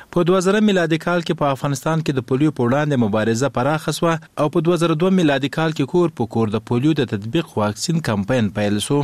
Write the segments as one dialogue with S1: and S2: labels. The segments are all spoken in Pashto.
S1: په 2000 میلادي کال کې په افغانستان کې د پولیو په وړاندې مبارزه پراخه شوه او په 2002 میلادي کال کې کور په کور د پولیو د تطبیق واکسین کمپاین پیل شو.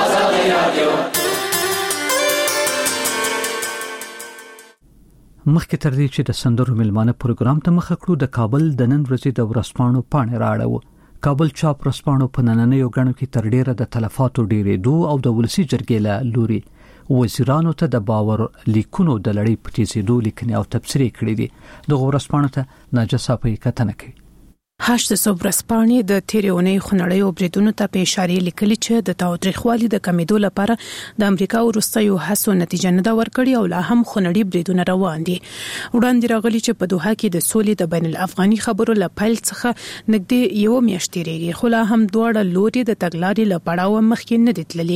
S2: مخکې تر دې چې د سندرو ملمانه پروګرام ته مخه کړو، د کابل د نن ورځې د ورځپاڼو پاڼې راړو. کابل چاپ ورځپاڼو په نننیو غړو کې تر ډیره د تلفاتو ډیرېدو او د ولسی جرګې له لوري وزیرانو ته د باور لیکونو د لړۍ په تیزېدو لیکنې او تبصرې کړې دي. د ورځپاڼو ته ناجسه په کتنه کوي.
S3: هشت ورځپاڼې د تیریونی خنړې او بریدونو ته په اشاره لیکلي چې د تاوتریخوالي د کمیدو لپاره د امریکا وروستیو هڅو نتیجه نه دا ورکړي او لا هم خنړې بریدونه روان دي. وړاندې راغلي چې په دوحه کې د سولې د بین الافغاني خبرو لپاره څخه نږدې یو میاشت تیریږي، خو لا هم دواړه لوري د تګلارې لپاره مخکې نه دي تللي.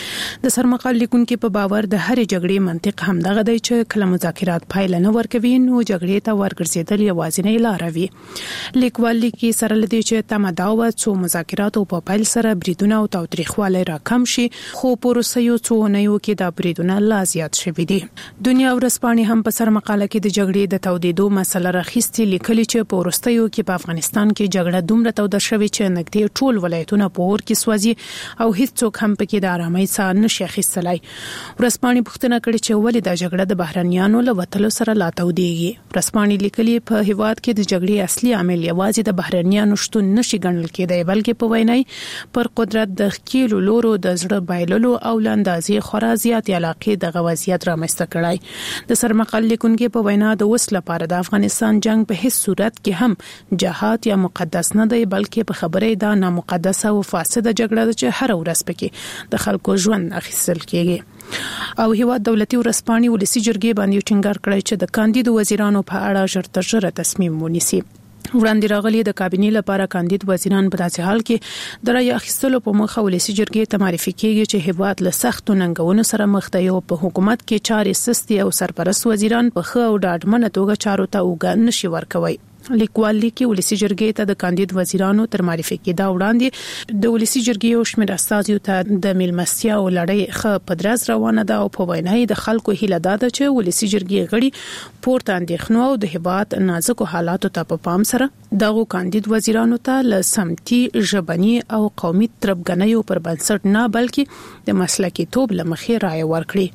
S3: د سرمقال لیکونکو په باور د هرې جګړې منطق هم دغه دی چې کله مذاکرات پایله نه ورکوي نو جګړې ته ورګرځېدل یوازینۍ لار وي. لیکوال کې سره لدی چې تمداوه څو مذاکرات په پیل سره بریدونه او تاوتریخوالی راکم شي، خو په روسیو څو نهیو کې دا بریدونه لا زیات شوي دي. دنیا ورځپاڼې هم په سرمقاله کې د جګړې د تودېدو مسله راخیستې لیکلي چې په وروستیو کې په افغانستان کې جګړه دومره توده شوې چې نږدې ټول ولایتونه په اور کې سوځي او هیڅوک هم پکې د آرامۍ ساه نشي اخیستلای. ورځپاڼې پوښتنه کړې چې ولې دا جګړه د بهرنیانو له وتلو سره لا تودېږي. ورځپاڼې لیکلي په هیواد کې د جګړې اصلي عامل یوازې د بهرنیانو شتون نشي ګڼل کېدای، بلکې په وینای پر قدرت د خکیلو لورو د زړه بایللو او لاندازې خورا زیات علاقې د غوازیت رامنځته کړای. د سرمقال لیکونکو په وینا د وس لپاره د افغانستان جنگ په هیڅ صورت کې هم جهاد یا مقدس نه دی، بلکې په خبره دا نامقدسه او فاسده جګړه ده چې هر ورځ پکې د خلکو ژوند اخیستل کېږي. او هیواد دولتي ورځپاڼې ولسی جرګې باندې ټینګار کړی چې د کاندید وزیرانو په اړه ژر تر ژره تصمیم ونیسي. وړاندې راغلي د کابینې لپاره کاندید وزیران په داسې حال کې د رای اخیستلو په موخه ولسی جرګې ته معرفي کیږي چې هیواد له سختو ننګونو سره مخ دی او په حکومت کې چارې سستي او سرپرست وزیران په ښه او ډاډمنه توګه چارو ته اوږه نشي ورکوي. لیکوال لیکي ولسی جرګې ته د کاندید وزیرانو تر معرفي کېدا وړاندې د ولسی جرګې او شمېر استازیو ته د میلمستیا او لړۍ ښه پدرز روانه ده او په وینای د خلکو هیله ده چې ولسی جرګې غړي پورته اندېښنو او د هیواد نازکو حالاتو ته په پام سره دغه کاندید وزیرانو ته له سمتي ژبني او قومي تربګنیو پر بنسټ نه بلکې د مسلکي توب لمخې رائے ورکړي.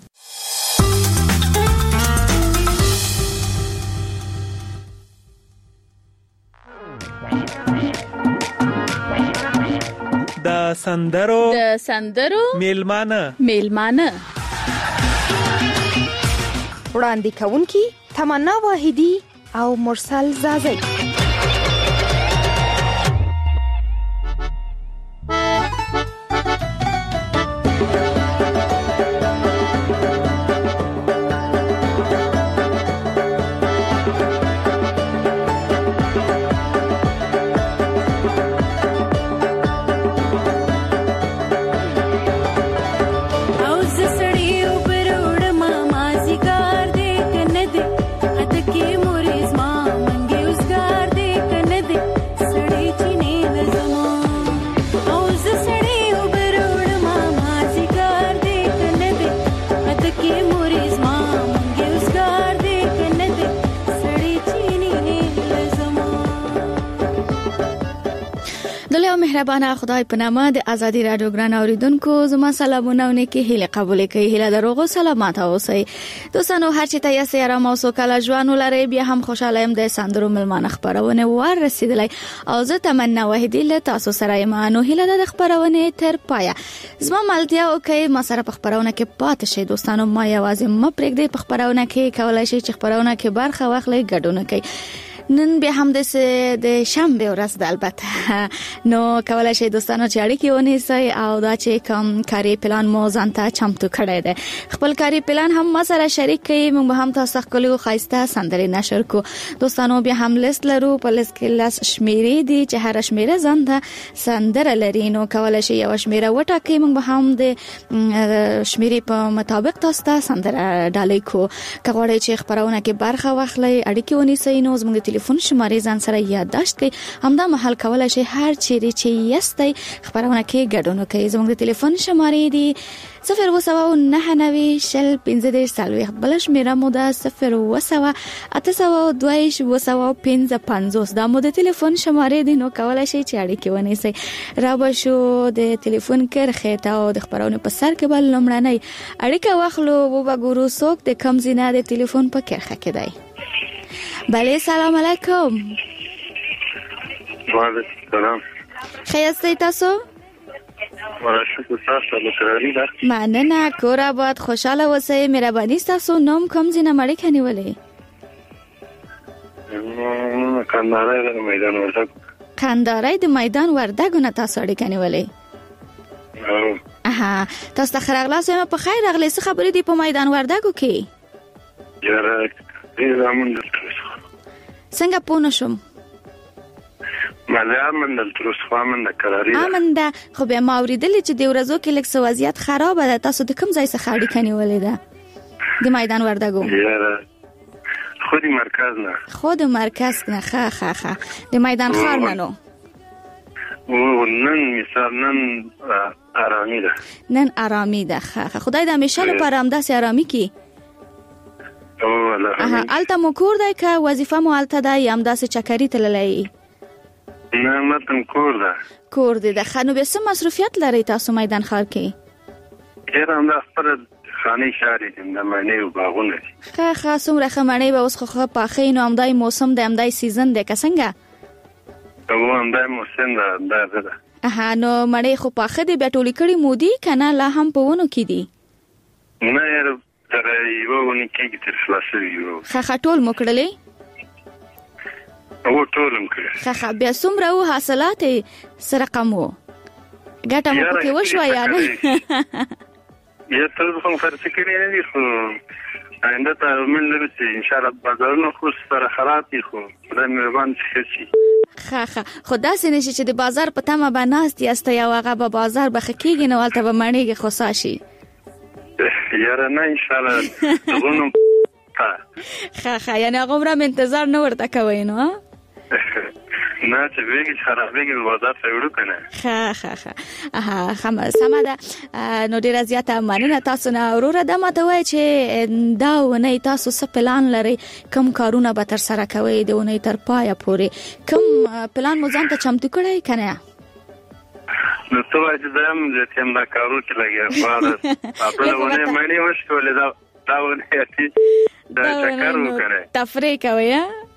S4: د سندرو میلمانه
S5: وړاندې کوونکی تمنا واحدی او مرسل زازی.
S6: مهربانه خدای په نامه د ازادي رادیو ګران اوریدونکو زما سلامونه او نیکی هیله قبول کړئ. هیله دروغو سلامات اوسئ دوستانو، هر چی ته یې سره مو سوکاله ژوند ولرئ. بیا هم خوشاله يم د سندرو ملمانه خبرونه ور رسیدلای او زه تمنا واحدی له تاسو سره یم. نو هیله د خبرونه تر پایا زما ملتیا او کې ما سره په خبرونه کې پاتې شئ دوستانو. ما یوازې م پرېږدئ په خبرونه کې کولای شئ چې خبرونه کې برخه واخلئ، ګډون کړئ. نن به هم د شنبه ورځ ده، البته نو کولای شئ دوستانو چې اړیکې ونیسئ او دا چې کوم کاري پلان مو ځانته چمتو کړی دی خپل کاري پلان هم ما سره شریک کړئ. موږ به هم تاسو خپل خاصه سندرې نشر کو دوستانو. بیا هم لیست لرو، په لیست کې لاس شمیرې دي چې هر شمیره ځانته سندره لري. نو کولای شئ یو شمیره وټاکئ، موږ به هم د شمیرې په مطابق تاسو ته سندره ډالۍ کو. که غواړئ چې خبرونه کې برخه واخلئ، اړیکې ونیسئ، نو زموږ ټلیفون شمارې ځان سره یادداشت کړئ. همدا مهال کولای شئ هر چیرې چې یاستئ خبرونه کې ګډون وکړئ. زموږ د ټلیفون شمارې دي 029901540. بل شمیره مو ده 080822555. دا مو د ټلیفون شمارې دي، نو کولای شئ چې اړیکې ونیسئ. را به شو د ټلیفون کرښې ته او د خبرونو په سر کې بل لومړنۍ اړیکه واخلو او وګورو څوک د کوم ځای نه د ټلیفون په کرښه کې دی. بله سلام علیکم.
S7: وعلیکم السلام.
S6: خیاستئ تاسو؟
S7: شکر تاسو له سره ده.
S6: مننه. کور آباد، خوشاله اوسئ. مهرباني تاسو نوم کوم ځای نه مړی کنيولې؟
S7: کندهاري د میدان وردګ.
S6: کندهاري د میدان وردګ نه تاسو اړیکه کنيولې؟ اها، تاسو ته خیرغلاس یم. په خیر راغلی. څه خبرې دي په میدان وردګو کې؟
S7: یاره زمون
S6: څنګه پوه نشم؟
S7: ملامن تر اوسه من د قراری
S6: امنده. خو به ما اوریدلې چې د ورځو کې لږ وضعیت خراب ده. تاسو د کوم ځای څخه اړیکه نیولې ده؟ د میدان وردګو.
S7: یاره خو د مرکز نه.
S6: خو د مرکز نه. ښه د میدان ښار نه. نو
S7: نن مثال نن آرامي ده.
S6: نن آرامي ده. ښه خدای د همیشه لپاره همداسې آرامي کړي. الته مو کور دی که وظیفه مو الته ده یا همداسې چکري تللی؟
S7: نه متن کور ده.
S6: کور دی ده. ښه نو بیا څه مصروفیت لرئ تاسو میدان ښار کې؟
S7: یاره همدا خپله خانې شارې دي، د مڼې او باغونه دي.
S6: ښه څومره ښه مڼې به اوس خو ښه پاخې. نو همدای موسم دی، همدای سیزن دی که څنګه؟
S7: همدای موسم ده.
S6: نو مڼې خو پاخه دي، بیا ټولې کړي مو دي که نه لا هم په ونو کې دي؟
S7: نه یاره تر یوه ونې کېږي تر خلاصوي.
S6: ښه ټول مو کړلې؟
S7: او ټول هم کړل.
S6: ښه بیا څومره و حاصلات څه رقم و؟ ګټه مو پکې وشوه یا نه؟
S7: یا تاسو خو خرڅ کړی نه دي، خو آینده ته امید لرو چې انشاءالله بازارونه خو سره خراب دي، خو خدای مهربان ښه شي.
S6: ښه خو داسې نشي چې د بازار په تمه به ناست یاستئ او هغه به بازار به ښه کېږي نو هلته به مڼېږي خوسا شي؟
S7: یاره نه انشاءالله دغونو
S6: ښه یعنې هغه عمره م انتظار نه ورته کوئ نو؟
S7: نه چې ویږي چې خرابېږي بازار ته وړو که نه.
S6: ښه سمه ده. نو ډېره زیاته مننه تاسو نه. وروره دا ماته وایي چې دا اونۍ تاسو څه پلان لرئ؟ کوم کارونه به ترسره کوئ د اونۍ تر پایه پورې؟ کوم پلان مو ځان ته چمتو کړی که نه؟
S7: نو ته وایي چې دا هم زیاتې هم دا کارو کې لګیا خپله اونۍ مڼې وشکولې دا اونۍ اتي دا چکر وکړی
S6: تفریح کوئ؟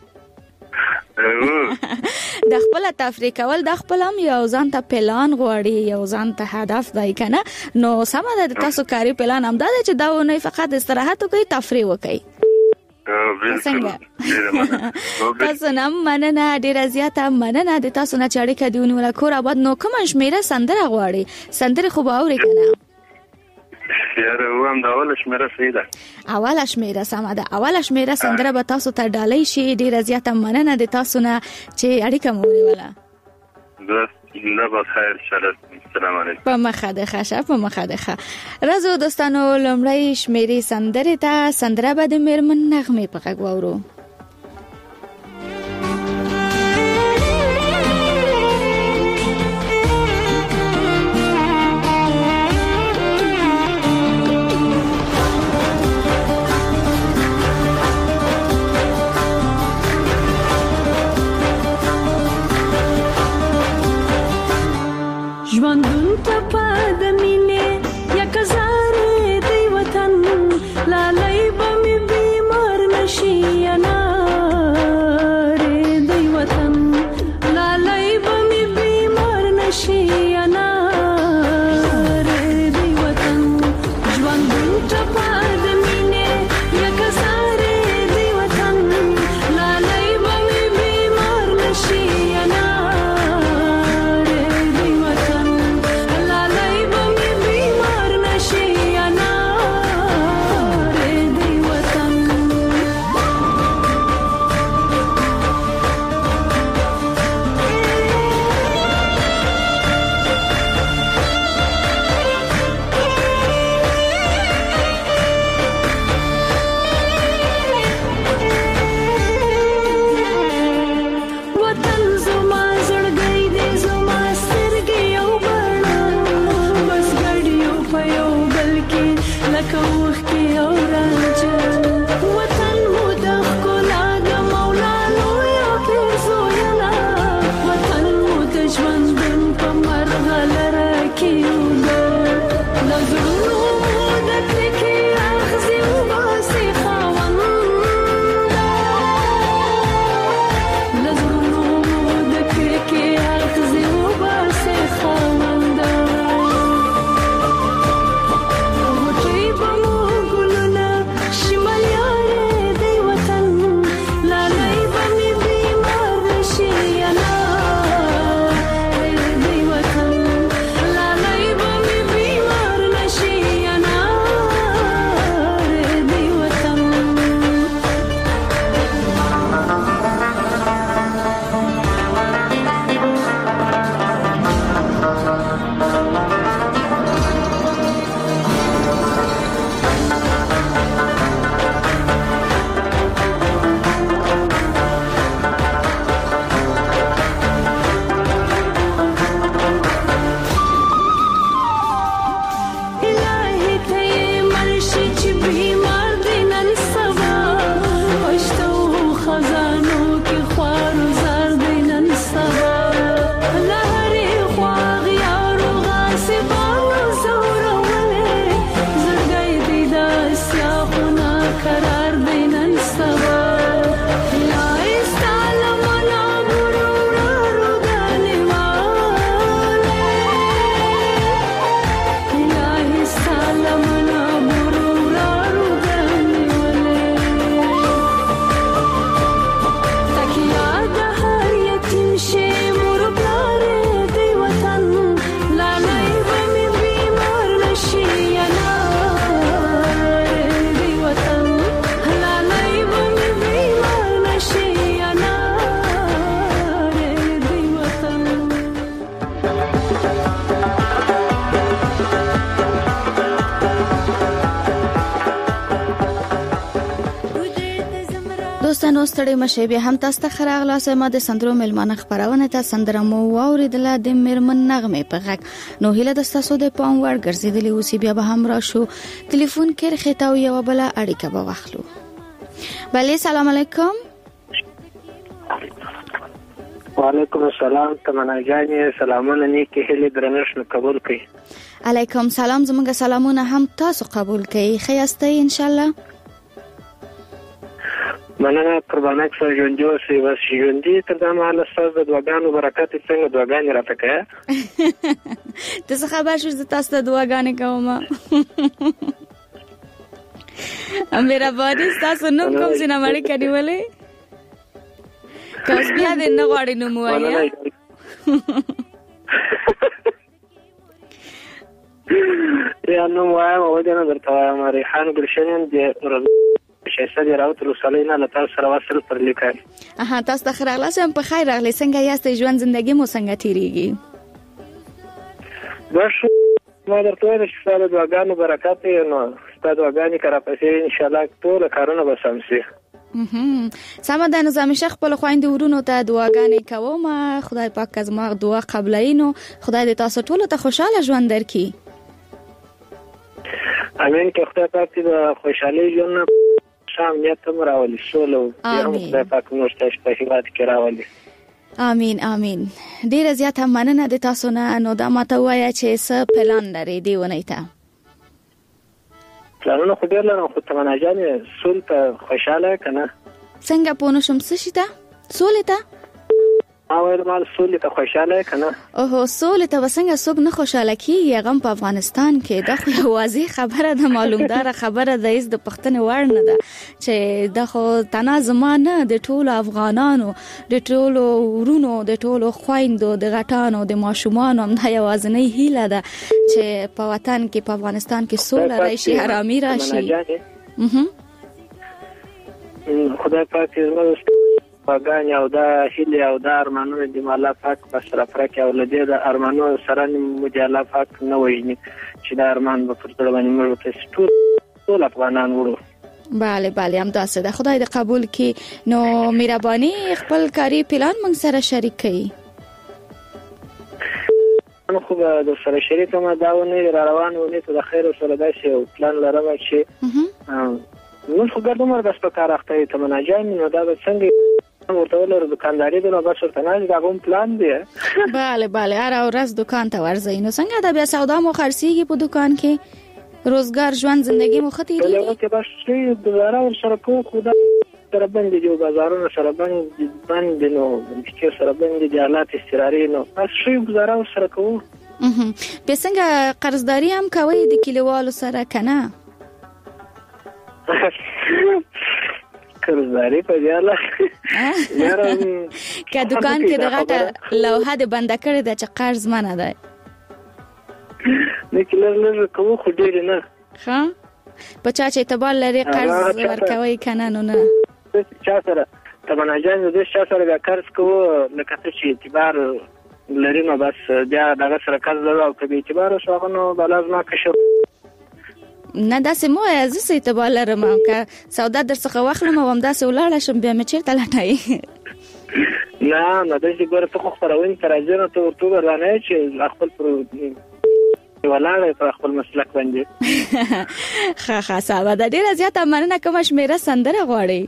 S6: د خپل تفریح کول د خپل هم یو ځان ته پلان غواړي، یو ځان ته هدف دی کنه. نو سمه ده تاسو کاری پلان هم دا دی چې دا ونه فقط استراحت وکړئ، تفریح وکړئ. څنګه تاسو نام مننه، ډیره زیاته مننه د تاسو نه چې اړیکه دی ونیوله. کور آباد. نو کوم شمیره سندره غواړي؟ سندره خو به اوري کنه؟
S7: یاره وام د اوله شمیره صحیح ده.
S6: اوله شمیره سمه ده. اوله شمیره سندره به تاسو ته ډالۍ شي. ډیره زیاته مننه د تاسو نه چې اړیکه مو ونیوله.
S7: نه به خیر شرط. السلام علیکم.
S6: په مخه ده ښه، په مخه ده ښه. راځو دوستانو لومړی شمیرې سندرې ته. سندره به د میرمن نغمې په غږ واورو.
S8: ژوندون ته پد مینه یک زار دی وطن لالی به می بیمار نشي انا
S6: دوستانو ستړي مشه بیا هم تاسو ته خراغلاس ما د سندرو ملمانه خبرونه ته سندره مو اوریدله د میرمن نغمه په غږ نو هله د تاسو د پام ور ګرځیدلی اوسې بیا به هم راشو ټلیفون کې رخیتاو یو بل اړیکه به واخلو. بله سلام علیکم.
S9: وعلیکم السلام. تمنا جانې سلامونه نیکی هلي درنښت قبول کړئ.
S6: علیکم سلام. زموږ سلامونه هم تاسو قبول کړئ. خیاسته ان شاء الله.
S9: مننه قربانک سره ژوندي اوسئ. بس ژوندي تر دا مهاله ستاسو د دعاګانو برکت څنګه دعاګانې راته کوې.
S6: ته څه خبر شوې زه تاسو ته دعاګانې کوم. مهرباني ستاسو نوم کوم څه نه مړې کړیولې کوس بیا دې نه غواړې نوم وایې.
S9: یا نوم وایم او دې نه درته وایم ریحان ګلشنین دې شایسته دې راوتلو سلینا له تاسو سره وصل پر لیکل.
S6: تاسو ته خراغلاس هم په خیر راغلی. څنګه یاست؟ ژوند زندگی مو څنګه تیریږي؟
S9: بس ما درته وایم چې ستاسو دعاګانو برکت یې نو ستاسو دعاګانې که راپسې انشاءالله ټول کارونه به سم شي.
S6: سمه ده. نو زموږ خپل خویندې ورونو ته دعاګانې کوم. خدای پاک زما دعا قبلوي. نو خدای دې تاسو ټول ته خوشاله ژوند درکړي.
S9: امين. که خدای پاک دې خوشحالي ژوند شام نیت هم راولي سولو هم خدای پاک موږ ته په هیواد کې راولي.
S6: امين امين. ډیره زیاته مننه د تاسو نه. نو دا ماته وایي چې څه پلان لري دی ونی ته؟
S9: پلانونه خو ډیر لرم خو تمنا جانې سول ته خوشاله کنه.
S6: څنګه پونه شم څه شي ته؟ سولې ته؟
S9: اول مال سولې ته خوشاله کنه.
S6: اوه سولې ته وسنګ صبح نه خوشاله کیږي. غم په افغانستان کې دا خو واضح خبره ده، معلومدار خبره ده. از د پښتنې وړ نه ده چې دا خو تنا زمانه د ټولو افغانانو د ټولو ورونو د ټولو خويندو د غټانو د ماشومانو هم دا یوازنۍ هیله ده چې په وطن کې په افغانستان کې سوله راشي، آرامي راشي.
S9: خدای پاک زموږ باغان او دا هیله او دا ارمانونه د الله پاک بسر افرک او لدې د ارمانونو سره مجاله پاک نه وایي چې دا ارمان په پرتله باندې موږ ته ټول افغانان وړو.
S6: بله بله هم داسې ده. خدای دې قبول کړي. نو مهرباني خپل کاری پلان موږ سره شریک کړئ.
S9: خو د سره شریک ما داونه را روان ونی ته د خیر سره داسې پلان لرم چې نو خو ګردو مر بس په کار اخته ته مناجای نو دا څنګه ورته ولر دکانداري د نو بس ورته نه دا کوم پلان دی.
S6: bale bale هر ورځ دکان ته ورځي. نو څنګه دا بیا سودا مو خرڅيږي په دکان کې؟ روزګار ژوند زندگی مو ختیږي؟
S9: له کې بس چې د زارا سره کو خدا سره باندې جو بازارونو سره باندې نو چې سره باندې د حالات استقراري نو بس شي گزاره سره کوو.
S6: به څنګه قرضداري هم کوي د کلیوالو سره کنه؟
S9: قرضداري په یاله
S6: که دکان کې دغه لوحه د بند کړی د چې قرض منه ده
S9: نه کله کوم خو ډیر نه
S6: ها په چا چې اعتبار لري قرض ورکوي کنه. نو نه
S9: چا سره تمنا جان د چا سره قرض کوو لکه چې اعتبار لري نو بس بیا دغه سره قرض لرو او کبي اعتبار شو نو بلازم کښو
S6: نه داسې مو عزیز اعتبار لرم که سودا در څخه واخلم او هم داسې ولاړ شم بیا مې چیرته لټای.
S9: نه داسې ګوره ته خو خبرونه تر ځنه ته ورته ورانه چې خپل پر ولاړ پر خپل مسلک باندې.
S6: ښه صاحب دا ډیره زیاته مننه کوم شمیره سندره غواړي.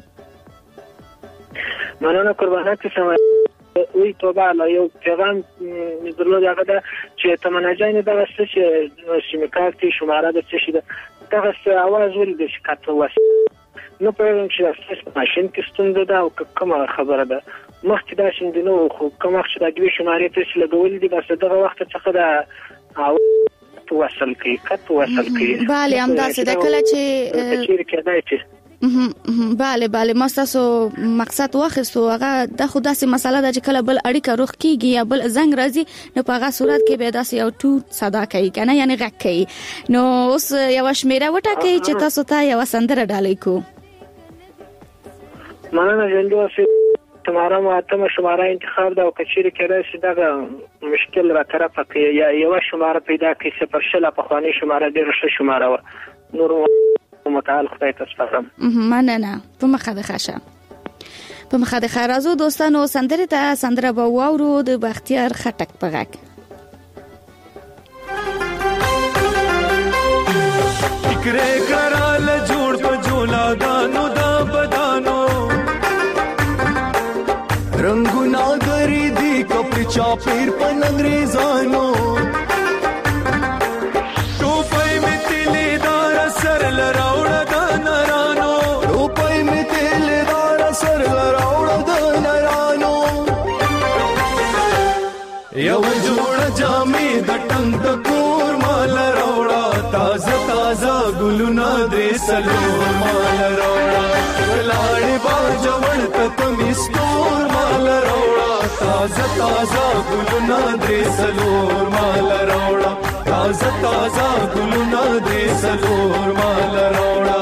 S9: مننه قربانه که سم وی توبه لا یو پیغام درلود هغه ده چې تمنا جان دغه څه چې سیمکارتي شماره د څه شي دغه اواز ولې د شکایت واسه نو په یوه چې تاسو ماشين کې ستونزه ده او کومه خبره ده مخکې دا شین نو خو کومه چې د دوی شماره ته لګول دي بس دغه وخت څخه دا او توصل کی کټ وصل کی.
S6: bale هم دا څه د کله چې
S9: کېدای چې
S6: bale ما تاسو مقصد واخیستو هغه د خداسي مسله د کله بل اړیکه روخ کیږي یا بل زنګ راځي نو په هغه صورت کې به داسې یو ټوټ صدا کوي کنه یعنی غږ کوي. نو اوس یو شمیره وټاکي چې تاسو ته یو سندره ډالۍ کو.
S9: مننه جندو تمہارا ماتم شماره انتخاب دا او کچیر کړه چې دا مشکل را طرفه کوي یا یو شماره پیدا کړي چې پر شله په خواني شماره ډیر ښه شماره و نور متعال خدای تاسو فهم
S6: مننه په مخه ده خاشه په مخه د خیرازو دوستانو سندره ته سندره به واورو د بختیار خټک په غږ.
S10: فکرې کړل جوړ په جولا دانو دا بدانو رنگونه غری دی کپړه چاپیر په انګریزانو ټوپای می تلې دار سر لراوړه د نرانو ټوپای می تلې دار سر لراوړه د نرانو یو جوړ جامې د ټنګ د کور مال راوړه تازه تازه ګلونه دې سلور مال راوړه لاړې باجوړ ته کمیستور مال راوړه تازه تازه ګلونه دې سلور مال راوړه تازه تازه ګلونه دې سلور مال راوړه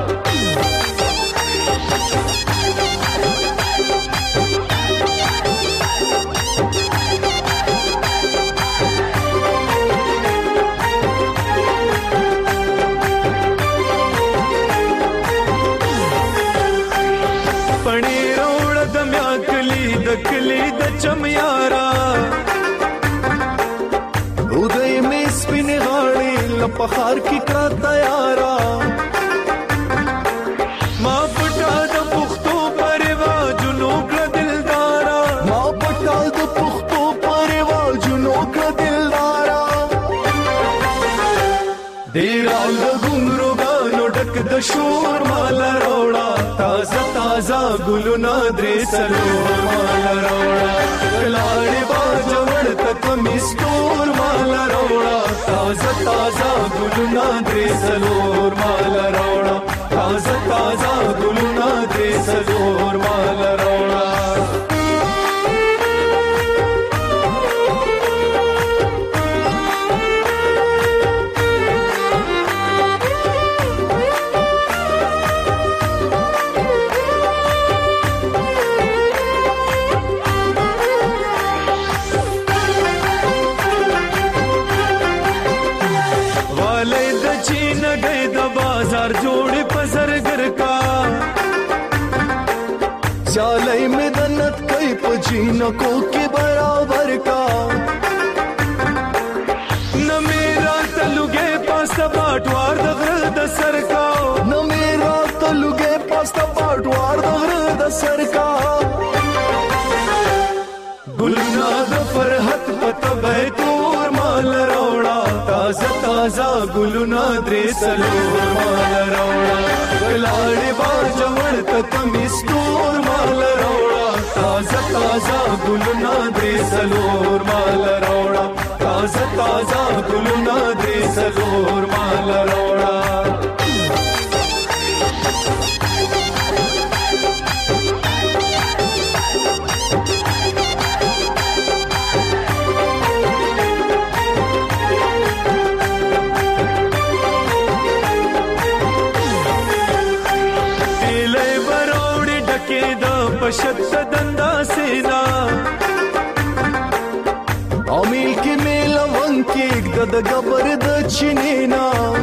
S10: کلی د چمیارا اودای می سپین غاړي لپخار کی کا تیارا ما پټا د پختو پروا جنو کړه دلدارا ما پټا د پختو پروا جنو کړه دلدارا ډیر لګونرو غانو ډک د شور مال راوړه تازه تازه ګلونه درې سلور مال راوړه لاړې باجوړ ته کمیستور مال راوړه تازه تازه ګلونه درې سلور مال راوړه تازه تازه ګلونه درې سلور مال راوړه जोड़े पजरगर का चालई में दन्नत कई पजीनको के बराबर का न मेरा तलुगे पास बाटवार दगर द सर का न मेरा तलुगे पास बाटवार दगर द सर का गुलना द फरहत पत बैतूर माल रोड़ा ताजा ताजा गुलना द्रे सलूर माल रोड़ा लाड़े बाजवड़ तक मिस्तूर माल रोड़ा ताजा ताजा गुलना द्रे सलूर माल रोड़ा ताजा ताजा गुलना द्रे सलूर माल रोड़ा पशत दंदा सेना अमील के मेला वंके गद गबर द चिनेना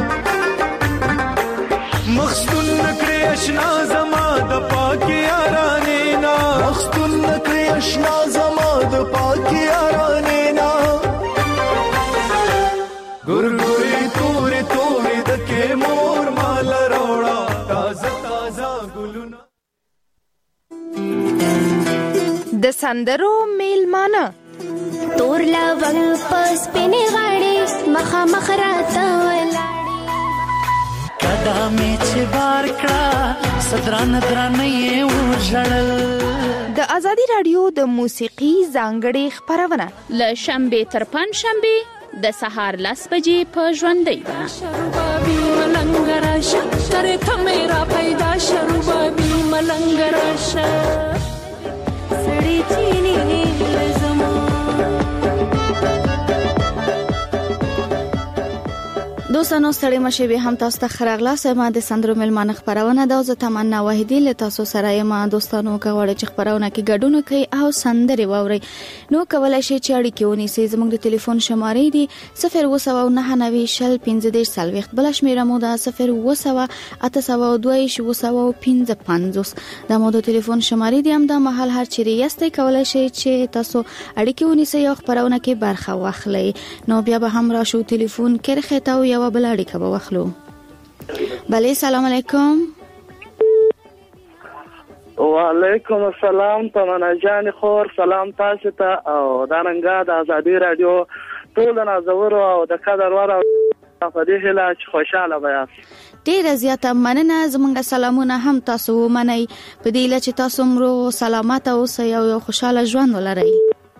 S10: मखस्तुन नकरे अशना जमा द पाके यारानेना मखस्तुन नकरे अशना जमा द पाके यारानेना गुरगुरी तोरे तोरे द के मोर माल रोड़ा ताजा ताजा गुलुना
S5: د سندرو میلمانه
S8: تور لونګ پس پنې غاړي مخه مخ راته ولاړي
S11: کدا مې چې بار کړه صدران درنه یې ورژړل
S5: د ازادي رادیو د موسیقي ځانګړي خبرونه
S12: ل شنبه تر پنځشنبه د سهار 10 بجې په ژوندۍ
S8: شروبابي ملنګراشه تر ته میرا پیدا شروبابي ملنګراشه سړی چینی
S6: د دوستانو ستړي مشه به هم تاسو ته خراغلاس ما د سندرو ملمانه خبرونه د اوزه تمنا واحدی له تاسو سره ما دوستانو کوړه چې خبرونه کې ګډون کوي او سندري ووري نو کولای شي چې اړیکه ونیسئ زموږ د ټلیفون شمارې دي 0299015 بل شمیره مو ده 0208825 د مو د ټلیفون شمارې دي هم د محل هر چیرې یاستئ کولای شي چې تاسو اړیکه ونیسئ او خبرونه کې برخه واخلئ نو بیا به هم راشو ټلیفون کې خته او یو بل اړیکه به واخلو. بله سلام علیکم.
S13: وعلیکم السلام تمنا جان خور سلام تاسو ته او دا رنګا د ازادي رادیو ټول نازور او د قدر ور او په دې هله خوشاله بیا
S6: ډیر زیاته مننه زمونږ سلامونه هم تاسو ومنئ په دې لچ تاسو مرو سلامات او یو خوشاله ژوند ولرئ.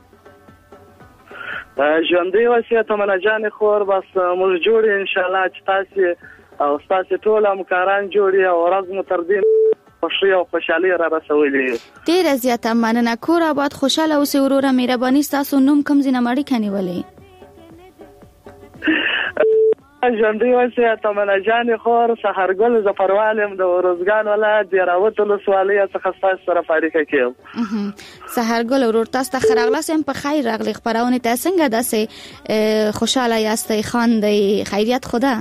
S13: ژوندۍ وسیه تمنا جان خور بس موږ جوړ ان شاء الله چې تاسو او تاسو ټول همکاران جوړي او ورځ مو تر دې خوشي او خوشالي را رسولې.
S6: ډیر زیاته مننه کور آباد خوشاله او سوروره مهرباني تاسو نوم کم زینه مړی کني ولې
S13: ژوندۍ وسیه تمنا جان خور سحرګل ظفروالم د روزګان ولایت د راوتلو سوالیا څخه تاسو سره فاریقه کېم.
S6: سحرګل ورور تاسو ته خراغلاسم په خیر راغلی خبرونه تاسو څنګه داسې خوشاله یاستئ خاندئ خیریت خدا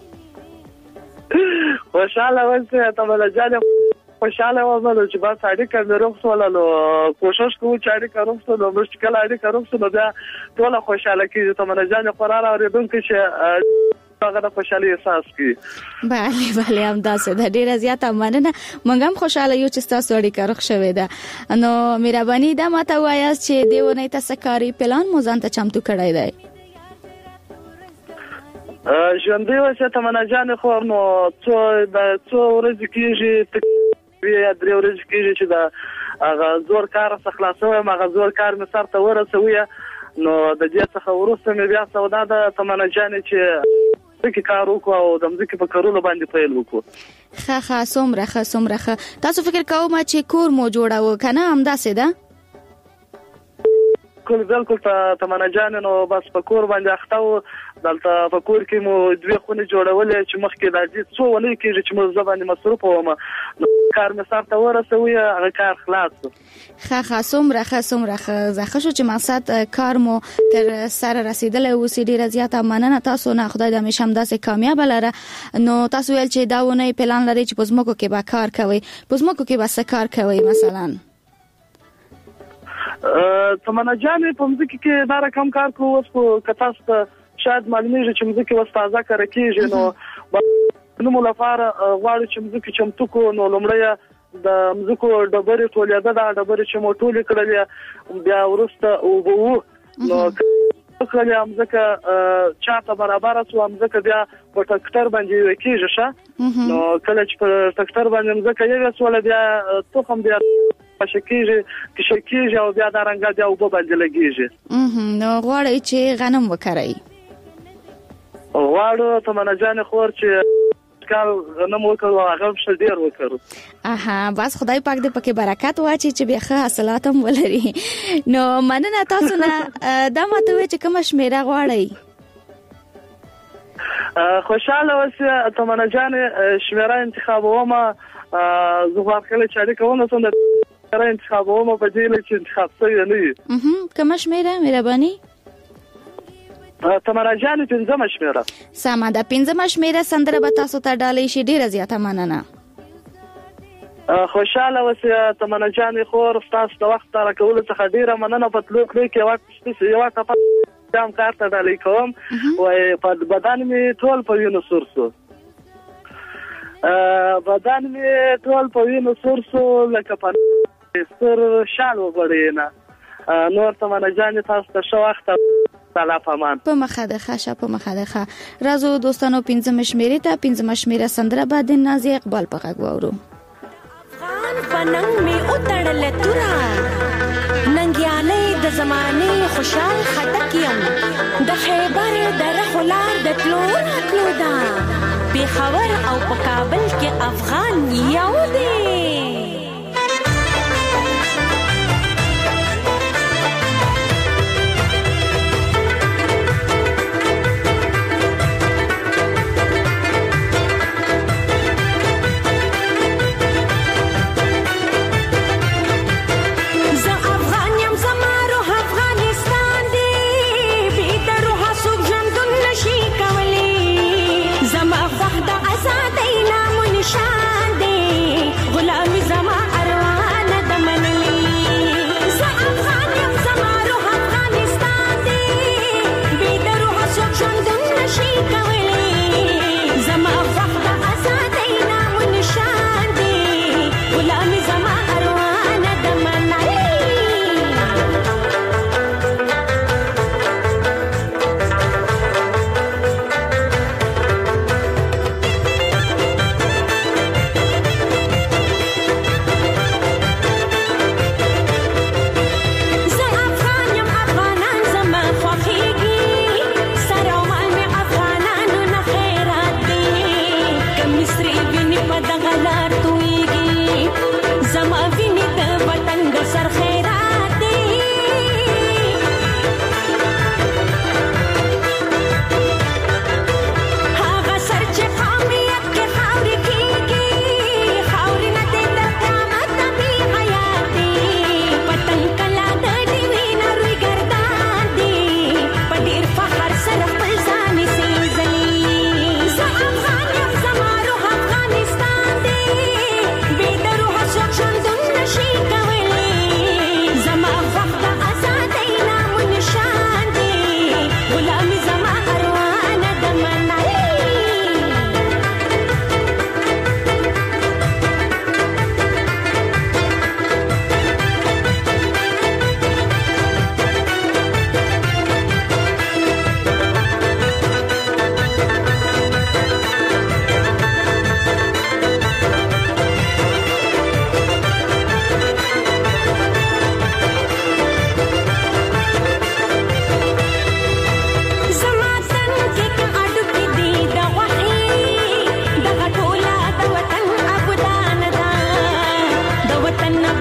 S13: خوشاله وسیه تمنا جان خوشاله ومنو چې با ساړي کړه روغسولو کوشش کوو چې اړیکه روغسولو مشکل اړیکه روغسولو بیا ټول خوشاله کیږي تمنا جان قرار اوریدونکو چې هغه د خوشالي احساس کوي.
S6: بله هم داسې ده ډیره زیاته مننه موږ هم خوشاله یو چې تاسو اړیکه روغ شوې ده نو مهرباني دا ماته وایاست چې دیونه تاسو کاری پلان مو ځان ته چمتو کړی دی.
S13: ژوندۍ وسه تمنا جان خور نو څو ورځې کېږي یا 3 ورځې کېږي چې دا هغه زور کار څخه خلاصوم هغه زور کار مې سره ته ورسوي نو د دې څخه وروسته مې بیا سودا د تمنا جان چې کې کار وکړو او د مځکې په کارولو باندې پیل وکړو.
S6: ښه څومره تاسو فکر کوم چې کور مو جوړاو کنه همداسې ده
S13: بالکل تمنا جان نو بس په کور باندې اخته دلته په کور کې مو 2 خونې جوړولې چې مخکې د دې څو ولې کېږي چې مو زبانه مصروف وم کار مې سره ورسوي هغه کار خلاص.
S6: ښه څومره زخه شو چې مقصد کار مو تر سره رسیدلې و سې ډیره زیاته مننه تاسو نه خدای دې همیشه هم داسې کامیاب لره. نو تاسو ویل چې دا ونه پلان لري چې پزموکو کې به کار کوي پزموکو کې به څه کار کوي مثلا
S13: تمنا جان په مځکه کې دا رقم کار کوو اوس په کتاسته شاید معلومیږي چې مځکه وستازه کار کیږي نو نو لپاره غواړي چې مځکه چمتو کو نو لمړی د مځکو ډبرې ټولېده دا ډبرې چې مو ټولې کړلې بیا ورسته او نو کله مځکه چاته برابر سو مځکه بیا په ټکټر باندې کېږي نو کله چې په ټکټر باندې مځکه یې رسول بیا توخم بیا شکیږي او بیا د رنګا دی او په باندې لګیږي.
S6: نو غواړي چې غنم وکړي
S13: غواړو تمنا جان خور چې کال غنم وکړو هغه څه ډیر وکړو.
S6: بس خدای پاک دې پکې برکت واچي چې به ښه حاصلات هم ولري. نو مننه تاسو نه دا ماته وی چې کوم شمیره غواړي
S13: خوشاله اوسه تمنا جان شمیره انتخابوم زه واخله چې اړیکه ونه څنګه انتخابوم په دې لچ انتخاب څه نه
S6: کوم شمیره مهرباني
S13: تمنا جان 15 شمیره
S6: سمه ده 15 شمیره سندره به تاسو ته ډالۍ شي ډیره زیاته مننه.
S13: خوشاله اوسه تمنا جان خور تاسو د وخت را کول څخه ډیره مننه په تلو کې وخت یو څه دام کارته ډالۍ کوم وای په بدن می ټول په وینو سورسو بدن می ټول په وینو سورسو لکه په سر شال وغړینا نور تمنا جان تاسو ته شو وخت سلام امان
S6: په مخده ښه رازو دوستانو 15 شمیره ته 15 شمیره سندره بعد نازي اقبال په غږ وورو.
S14: خان پننګ می اوتړل تورا ننګیالې د زمانه خوشال خټکیم د خیبر درخلار د تلور کلودا په خبر او په کابل کې افغان یو دی.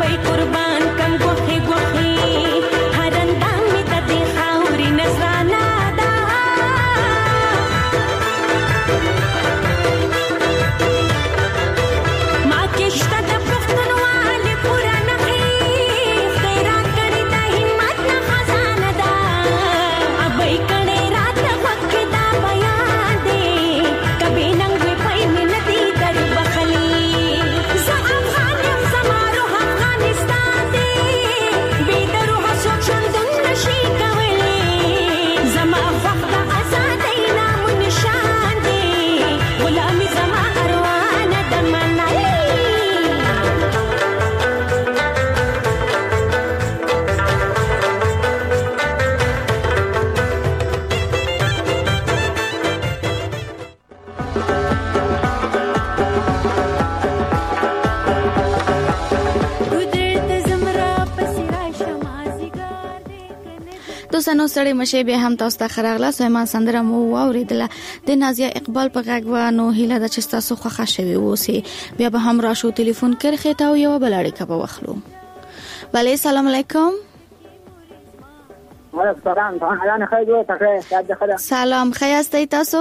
S14: وای قربان کم غوخي غوخي هرنده می د دې خاورې نظرانه ده ما کې شته د پښتونوالې پوره نښې خدای راکړې د همت نه خزانه ده ابۍ کړې راته وکې دا بیان دی کبې ننګې پای مې نه دي در بخلي زه افغان یم زما روح افغانستان دی بې د روحه څوک ژوندون نشي کولی زما خوښ د ازادۍ نام و نشان دی غلامي زما اروا نه ده منلې
S6: دوستانو سړی مشه به هم تاسو ته خراغله سیمان سندره مو واوریدله د نازیه اقبال په غږ و نو هیله د چې تاسو خوښه شوي اوسئ بیا به هم راشو ټلیفون کرخه تا یو بل اړیکه به واخلو بله سلام علیکم
S15: وعلیکم السلام څنګه خیر یو
S6: سلام خیاستئ تاسو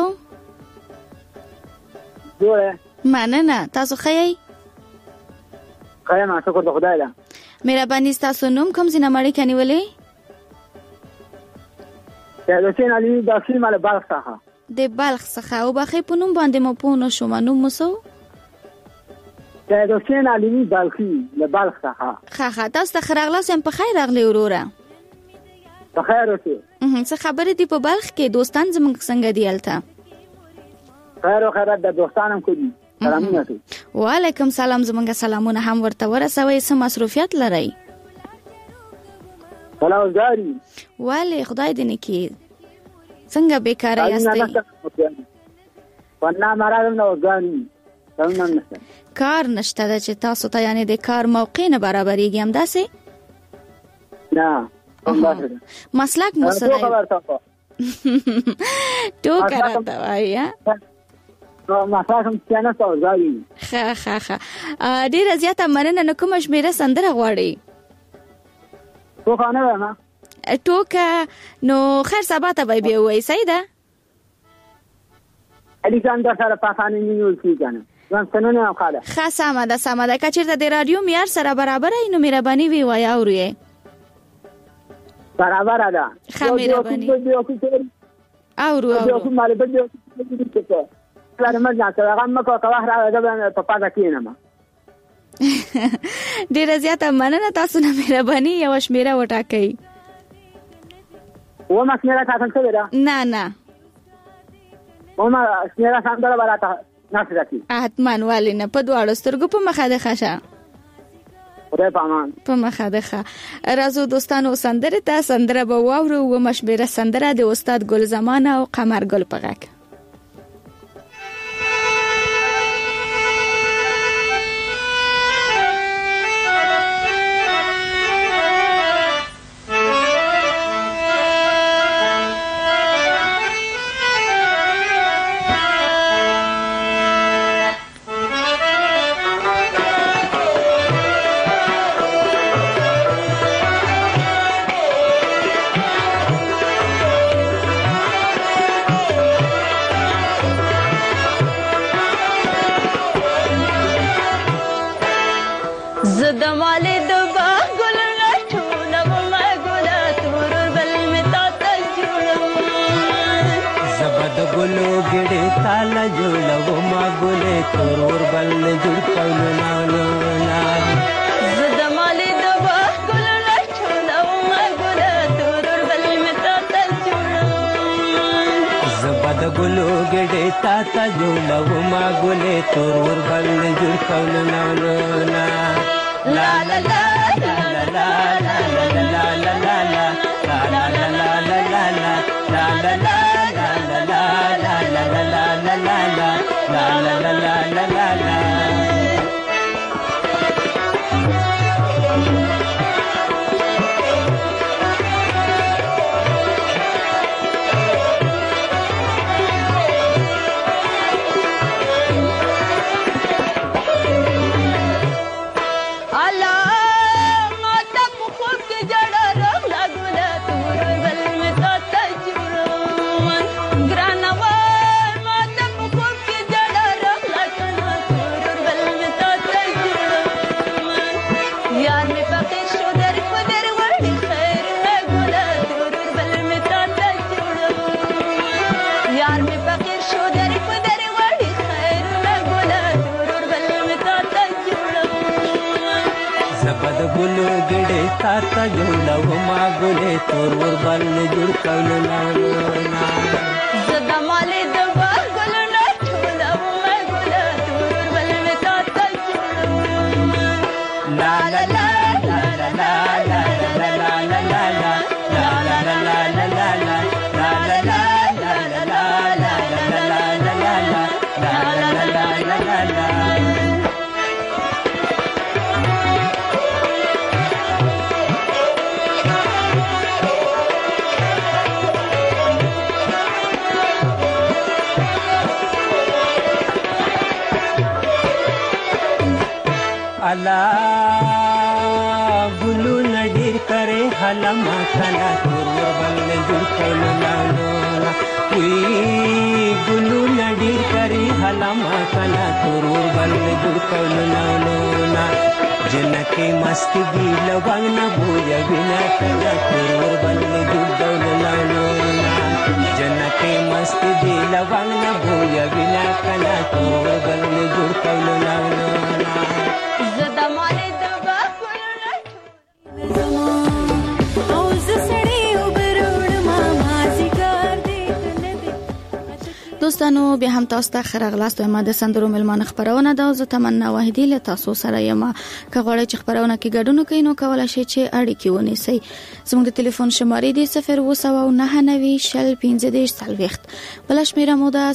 S15: جوړه
S6: مننه تاسو خیئ
S15: خیر ما شکر د خدای ده
S6: مهرباني تاسو نوم کوم ځای نه مړی کنيولې
S15: د حسین علي د اصلي مال بلخ څخه
S6: د بلخ څخه او بخې په نوم باندې مو پونه شو نوم مسو
S15: د حسین علي بلخي له بلخ څخه
S6: خا تاسو ته خراغله سم په خیر راغلی وروره
S15: په خیر اوسئ
S6: څه خبرې دی په بلخ کې دوستان زموږ څنګه دی الته
S15: خیر او خیرات د دوستانم کو دي سلامونه
S6: وعلیکم سلام زمونږ سلامونه هم ورته ورسوي سم مصروفیت لري
S15: سلام زاري
S6: ولی خدای دې نکي څنګه بیکاره یاستئ
S15: پنا مرادم نو ځاني څنګه نشته
S6: کار نشته چې تاسو ته یعنی د کار موقع نه برابرېږي هم داسې
S15: نه همداسې
S6: مسلک مو څه دی ټوکه راته وایي
S15: مسلک هم څنګه تاسو ځای
S6: ښه ډیره زیاته مننه نو کوم شمیره سندره غواړي
S15: ټوکه نه ما
S6: ټوکه نو خیر سبا ته به وای سیده
S15: الیکساندر سره پاسانه نیول کیږي ځان څنګه خاله
S6: سمه ده کچیرته د رادیو معیار سره برابر اینو مهرباني وی وای اوري
S15: برابر ده
S6: مهرباني اورو
S15: مال به دې کله ما ځکه هغه مکو کوه راغله په پاده کینم
S6: ډیره زیاته مننه تاسو نه مهرباني یو شمیره وټاکئ
S15: و ما شمیره تاسو څه ده
S6: نه
S15: و ما شمیره سندره ولاته ناشته کی
S6: حتمان والی نه په دواړو سترګو په مخه ده خشه
S15: خدای پامان
S6: په مخه ده راځو دوستانو سندره ته سندره به واورو و مشبره سندره د استاد ګل زمانه او قمر ګل په غږ
S16: ترور بل جوړ کولو نالو زد مالې د باغ ګل راټولو ما ګل ترور بل متا تل جوړو زبد ګلو ګډه تا تا جوړو ما ګل ترور بل جوړ کولو نالو لا لا لا لا لا لا لا فقیر شو در خدر غړي خیر ګولا تور بل می تا ته جوړو یار می فقیر شو در خدر غړي خیر ګولا تور بل می تا ته جوړو
S17: زبد ګلو ګډه تا ته جوړو ما ګلې تور ور بل جوړ کولو نا
S16: زدا مالې د باغ ګلو نه ټوله ما ګولا تور بل می تا ته جوړو
S17: لا لا لا لا لا لا لا لا لا لا لا لا لا لا لا لا Allah gulu nadir kare halama kana tur bal jur kolo lalo ui gulu nadir kare halama kana tur bal jur kolo lalo na जनके मस्ती गी लवंग भूया बिना kana tur bal jur kolo lalo na जनके मस्ती गी लवंग भूया बिना kana tur bal jur kolo lalo na
S16: زدا مالې د باغ ګلو نه
S14: او زسړې وبروړ ما مازیګر دې
S6: دوستانو بیا هم تاسو ته خرغلاست ما د سندرو ملمان خبرونه دا زه تمنا واحدی له تاسو سره یم که غواړئ چې خبرونه کې ګډون وکړئ نو کولای شئ چې اړیکې ونیسئ زموږ د ټلیفون شمارې دی 029901540 بل شمیره مو ده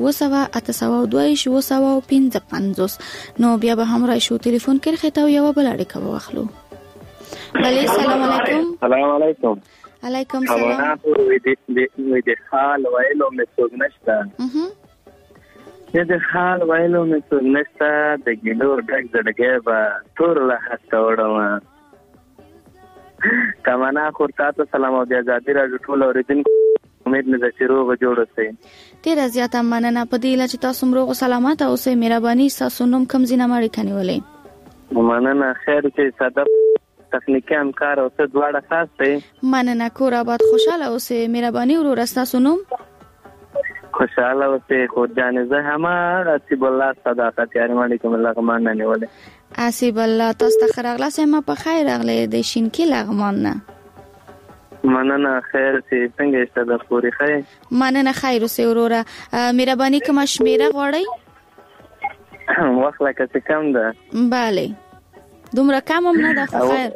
S6: 020882255 نو بیا به هم راشو ټلیفون کې خته یو بل اړیکه واخلو بله سلام علیکم
S7: سلام علیکم
S6: علیکم سلام
S7: وې د حال وایلو مې څوک نشته د حال وایلو مې څوک نشته د ګډور ډک زړګې به تور له هسته وړم تمنا خورتا ته سلام او د آزادی راډیو ټول اوریدونکو امید مې د چیروغ جوړ اوسئ
S6: ډیر زیاته مننه په دې چې تاسو مروغ سلامات اوسئ مهرباني تاسو نوم کم زینه ماړي کنيولې
S7: مننه خیر چې صدق تخنیکی همکار او څه دواړه خاص دي
S6: مننه کور آباد خوشاله اوسئ مهرباني ورور تاسو نوم
S7: خوشاله اوسئ خو جان زه هم اسیب الله صداقت یاري علیکم الله غمان نه نیولې
S6: اسیب الله تاسو ته خرغلا سم په خیر اغله د شینکی لغمان نه
S7: مننه خیر چې څنګه است د پوری خیر
S6: مننه خیر اوسئ ورور مهرباني کوم شمیره غوړی
S7: وخت لکه څه کم ده
S6: bale دومره کم هم نه ده خو خیر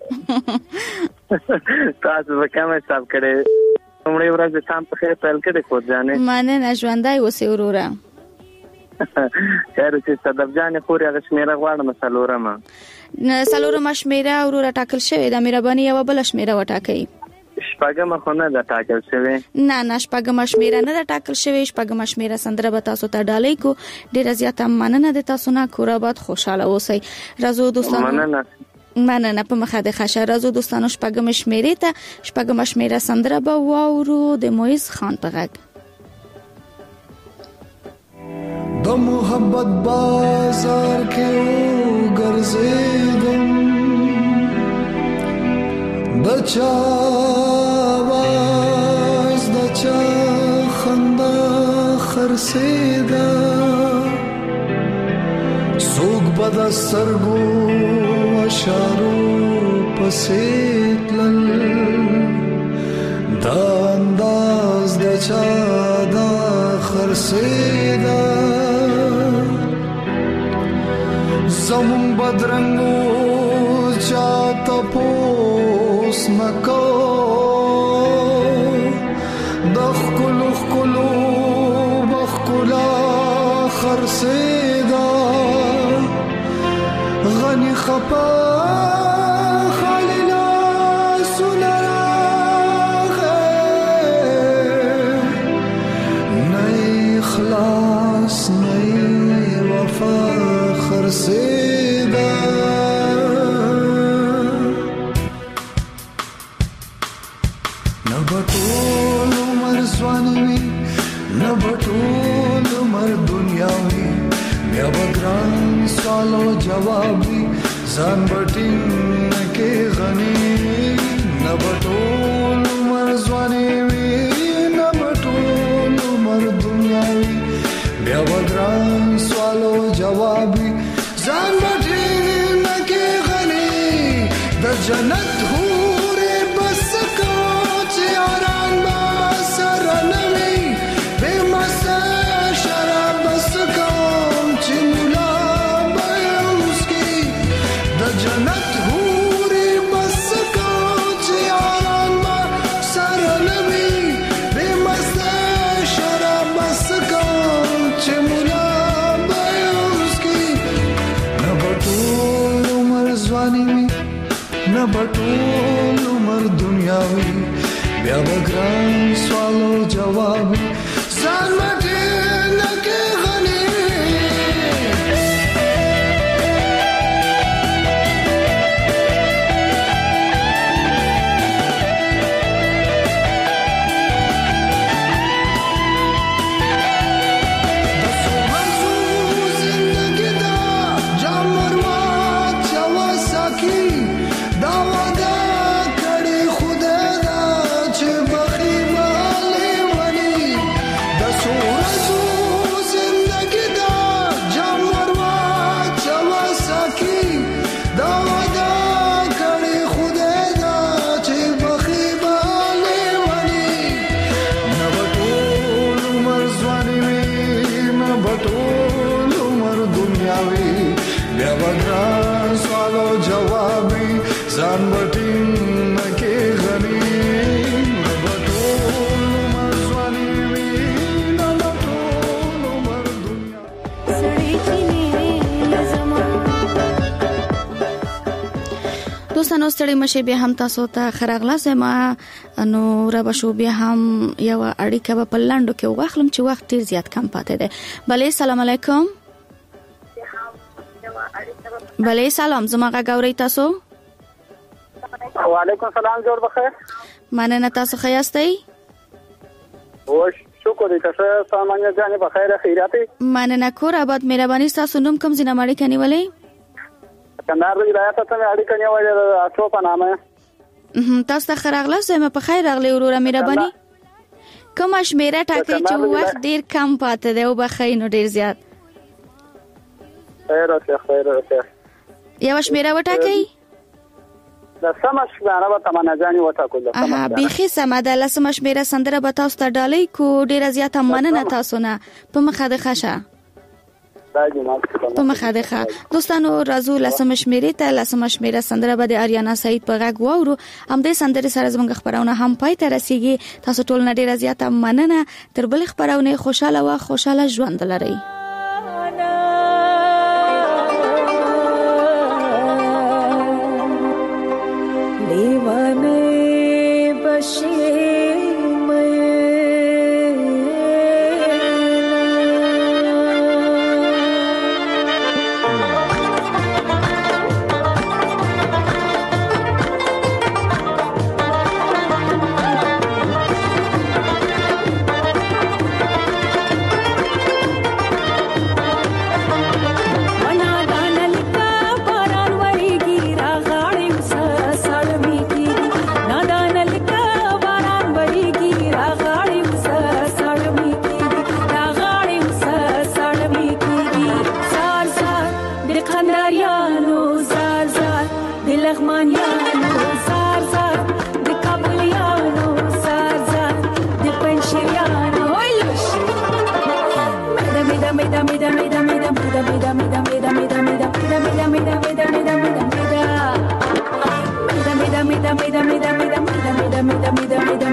S7: تاسو به کم حساب کړئ عمرې ورځ شام په خیر پیل کړئ خو ځانې
S6: مننه ژوندی اوسئ وروره
S7: خیر چې صدف جانې خورې هغه شمیره غواړم څلورمه
S6: شمیره وروره ټاکل شوې ده مهرباني یوه بله شمیره وټاکئ
S7: شپږمه خو نه ده ټاکل شوې
S6: نه شپږمه شمیره نه ده ټاکل شوې شپږمه شمیره سندره به تاسو ته ډالۍ کو ډیره زیاته مننه د تاسو نه کور آباد خوشاله اوسئ راځو دوستانو مننه په مخه د خشه راځو دوستانو شپږمه شمیره ته شپږمه شمیره سندره به واورو د مویز خان په غږ
S10: د محبت بازار کې ګرځېدم بچا आवाज بچا خندا خرسیدا سوق بد سرګو اشارو پسیتل دا انداز بچا دا خرسیدا زمون بدرنګو چاته پوس نکو دخلو خلو بخلا خرسیدا غني خپا خلیلا سنرا نئی خلاص نئی وفا خرسیدا نبټول عمر ځواني نبټول عمر دنیاوي بیا وګران سوالو جواب ځان بټین نکې غني نبټول مرزواني وي نبټول مر دنیا وي بیا وګران سوالو جوابي ځان بټي نکې غني د جنت هورې بس کو چې آرام با سره نوي به مسا شراب بس کو چې مولا به مسکی د جنت هورې بس کو چې آرام با سره نوي به مسا شراب بس کو چې مولا به مسکی نبټول عمر ځواني وي نبټول عمر دنیا وي بیا وګران سوالو جواب ځان مټه نکې غني ځان بټي نکې غني نبټول مرزواني وي نبټول مر دنیا
S6: سړی چینه زما دوستانو ستړي مشه بیا هم تاسو ته خراغلا سما نو را بشو بیا هم یو اړیکه په لاندو کې واخلم چې وخت ډیر زیات کم پاتې دی. بله سلام علیکم. بله سلام زما غاوري تاسو.
S15: وعلیکم سلام جوړ بخیر.
S6: مننه تاسو خیاستئ؟
S15: وش شکر دې تاسو سامانه ځانه بخیر خیراتي.
S6: مننه کور آباد مهرباني تاسو نوم کوم ځنه مړی کني ولې؟
S15: کندهار ولایت ته اړیکه نیولې اټو په نامه.
S6: تاسو ته خراغله زما په خیر راغلی وروره مهرباني. کوم شمیره ټاکي چې وخت ډیر کم پاتې دی او بخیر نو ډیر زیات.
S15: خیر اوسه.
S6: یو شمیره وټاکي؟
S15: د سمش غاره به تمنا ځاني وټاکل.
S6: بيخي سم ده لسم شمیره سندره به تاسو ته ډالۍ کو ډیر زیات مننه تاسو نه په مخه د خشه. په مخه د خه دوستانو رازو لسم شمیره ته لسم شمیره سندره به د اریانا سعید په غږ وورو هم د سندره سره زموږ خبرونه هم پای ته رسیږي. تاسو ټول نه ډیر زیات مننه. تر بل خبرونه خوشاله او خوشاله ژوند لرئ. دیوانه بشی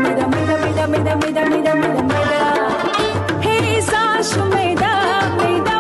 S6: Hey, Sasha,